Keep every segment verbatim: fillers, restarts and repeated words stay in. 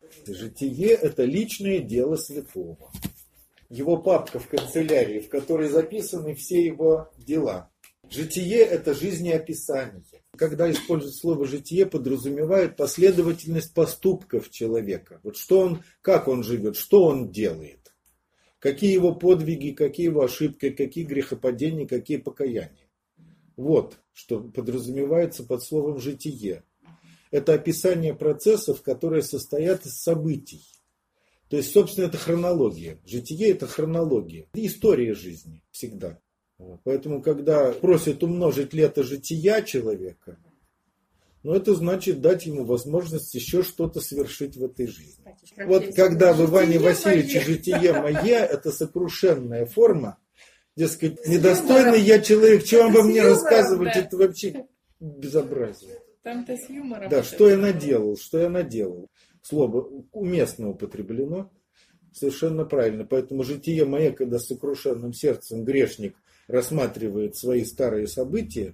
Житие – это личное дело святого. Его папка в канцелярии, в которой записаны все его дела. Житие – это жизнеописание. Когда используют слово «житие», подразумевает последовательность поступков человека. Вот что он, как он живет, что он делает. Какие его подвиги, какие его ошибки, какие грехопадения, какие покаяния. Вот что подразумевается под словом «житие». Это описание процессов, которые состоят из событий. То есть, собственно, это хронология. Житие – это хронология. История жизни всегда. Поэтому, когда просят умножить лето жития человека, ну, это значит дать ему возможность еще что-то совершить в этой жизни. Вот когда в Иване Васильевиче житие мое, это сокрушенная форма, дескать, недостойный я человек, что вам во мне рассказывать, это вообще безобразие. Там-то с юмором. Да, что я наделал, что я наделал. Слово уместно употреблено, совершенно правильно. Поэтому житие мое, когда с сокрушенным сердцем грешник рассматривает свои старые события,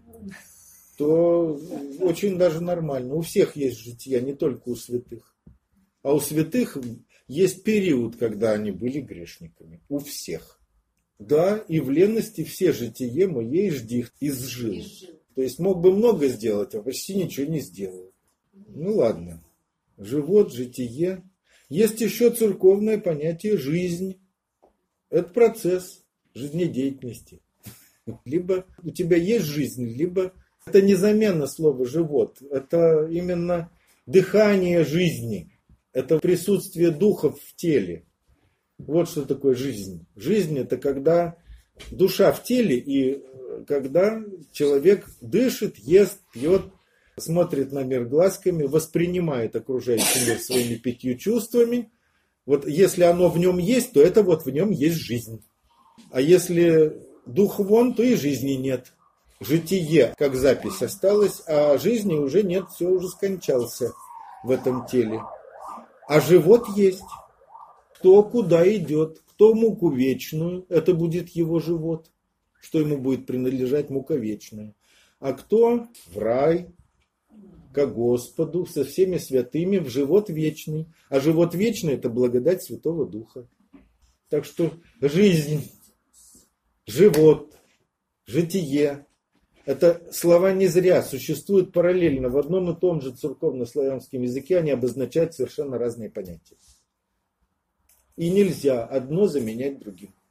то очень даже нормально. У всех есть жития, не только у святых. А у святых есть период, когда они были грешниками. У всех. Да, и в ленности все житие мое жди изжил. То есть мог бы много сделать, а почти ничего не сделал. Ну ладно. Живот, житие. Есть еще церковное понятие жизнь. Это процесс жизнедеятельности. Либо у тебя есть жизнь, либо это не замена слова живот. Это именно дыхание жизни. Это присутствие духов в теле. Вот что такое жизнь. Жизнь это когда душа в теле и когда человек дышит, ест, пьет, смотрит на мир глазками, воспринимает окружающий мир своими пятью чувствами. Вот если оно в нем есть, то это вот в нем есть жизнь. А если дух вон, то и жизни нет. Житие, как запись, осталось, а жизни уже нет, все уже скончался в этом теле. А живот есть. Кто куда идет, кто муку вечную, это будет его живот. Что ему будет принадлежать мука вечная. А кто в рай, ко Господу, со всеми святыми, в живот вечный. А живот вечный – это благодать Святого Духа. Так что жизнь, живот, житие – это слова не зря, существуют параллельно. В одном и том же церковно-славянском языке они обозначают совершенно разные понятия. И нельзя одно заменять другим.